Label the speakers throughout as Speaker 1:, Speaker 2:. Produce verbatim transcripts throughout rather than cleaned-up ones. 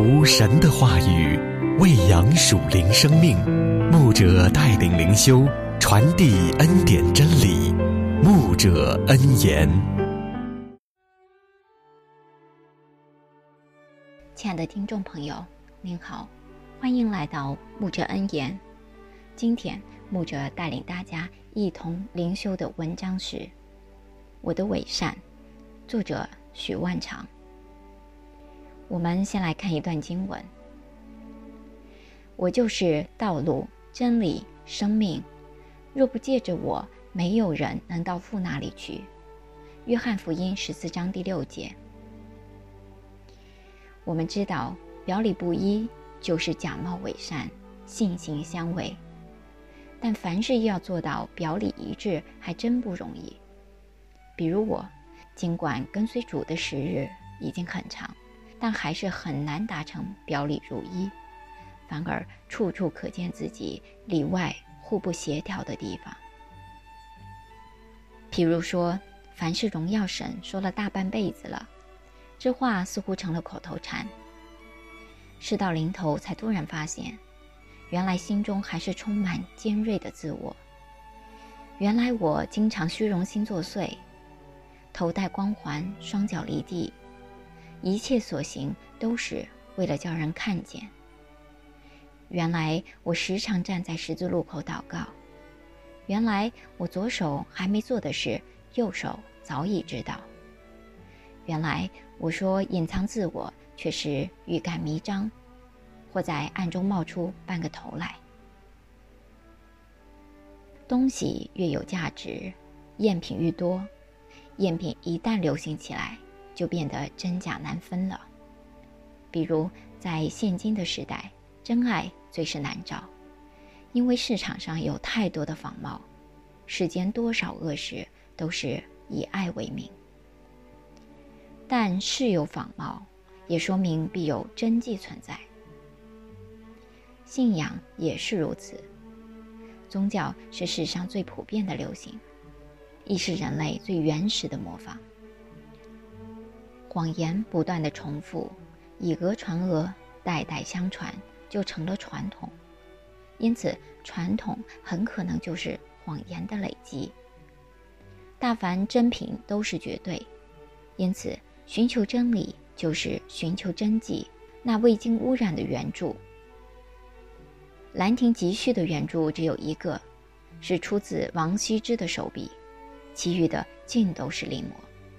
Speaker 1: 读神的话语，喂养属灵生命。牧者带领灵修，传递恩典真理。牧者恩言。
Speaker 2: 亲爱的听众朋友，您好，欢迎来到牧者恩言。今天牧者带领大家一同灵修的文章是《我的伪善》，作者许万长。我们先来看一段经文：我就是道路、真理、生命，若不借着我，没有人能到父那里去。约翰福音十四章第六节。我们知道表里不一就是假冒伪善，性情相违，但凡事要做到表里一致还真不容易。比如我尽管跟随主的时日已经很长，但还是很难达成表里如一，反而处处可见自己里外互不协调的地方。譬如说，凡是荣耀神说了大半辈子了，这话似乎成了口头禅。事到临头才突然发现，原来心中还是充满尖锐的自我。原来我经常虚荣心作祟，头戴光环，双脚离地，一切所行都是为了叫人看见。原来我时常站在十字路口祷告，原来我左手还没做的事，右手早已知道。原来我说隐藏自我，却是欲盖弥彰，或在暗中冒出半个头来。东西越有价值，赝品愈多，赝品一旦流行起来，就变得真假难分了。比如在现今的时代，真爱最是难找，因为市场上有太多的仿冒，世间多少恶事都是以爱为名。但是有仿冒，也说明必有真迹存在。信仰也是如此，宗教是世上最普遍的流行，亦是人类最原始的模仿。谎言不断的重复，以讹传讹，代代相传，就成了传统。因此传统很可能就是谎言的累积。大凡真品都是绝对，因此寻求真理就是寻求真迹，那未经污染的原著。兰亭集序的原著只有一个，是出自王羲之的手笔，其余的尽都是临摹。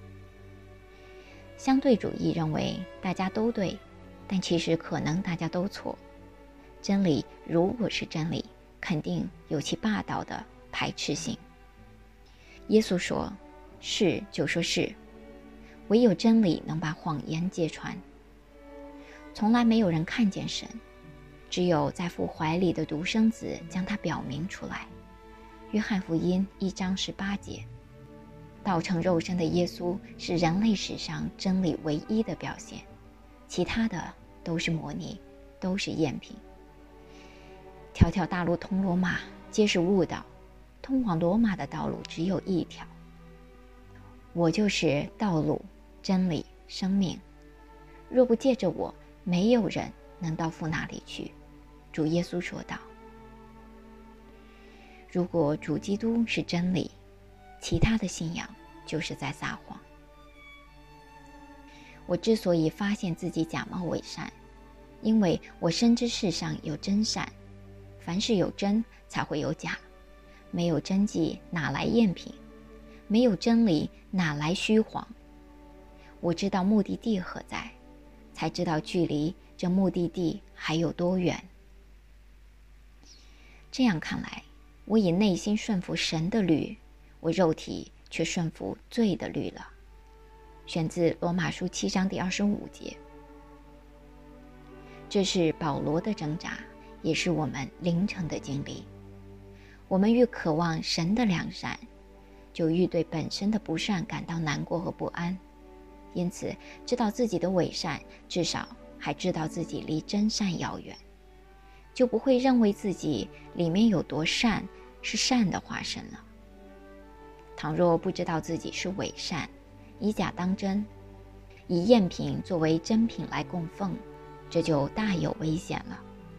Speaker 2: 相对主义认为大家都对，但其实可能大家都错。真理如果是真理，肯定有其霸道的排斥性。耶稣说，是就说是，唯有真理能把谎言揭穿。从来没有人看见神，只有在父怀里的独生子将它表明出来。约翰福音一章十八节。道成肉身的耶稣是人类史上真理唯一的表现，其他的都是模拟，都是赝品。条条大路通罗马，皆是误导，通往罗马的道路只有一条。我就是道路、真理、生命，若不借着我，没有人能到父那里去。主耶稣说道。如果主基督是真理，其他的信仰就是在撒谎。我之所以发现自己假冒伪善，因为我深知世上有真善，凡事有真才会有假，没有真迹哪来赝品，没有真理哪来虚谎。我知道目的地何在，才知道距离这目的地还有多远。这样看来，我以内心顺服神的律，我肉体却顺服罪的律了。选自罗马书七章第二十五节。这是保罗的挣扎，也是我们灵程的经历。我们愈渴望神的良善，就愈对本身的不善感到难过和不安。因此知道自己的伪善，至少还知道自己离真善遥远，就不会认为自己里面有多善是善的化身了。倘若不知道自己是伪善，以假当真，以赝品作为真品来供奉， 这就大有危险了。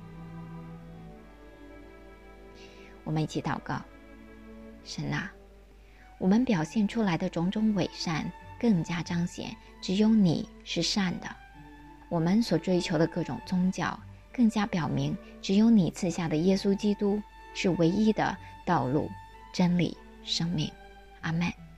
Speaker 2: 我们一起祷告。神啊，我们表现出来的种种伪善更加彰显只有你是善的，我们所追求的各种宗教更加表明只有你赐下的耶稣基督是唯一的道路、真理、生命。阿们。